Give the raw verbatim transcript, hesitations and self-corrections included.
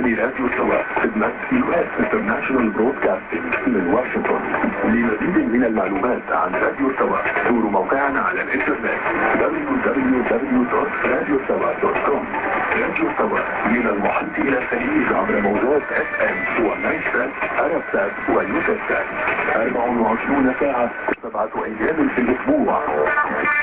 إعلامي راديو سوا خدمة يو اس انترناشونال برودكاستنج من واشنطن. لمزيد من المعلومات عن راديو سوا زوروا موقعنا على الانترنت دبليو دبليو دبليو دوت راديو سوا دوت كوم. راديو سوا من المحيط إلى الخليج عبر موجات اف ام ونايل عرب سات ويوتيوب سات أربع وعشرين ساعة سبعة أيام في الأسبوع.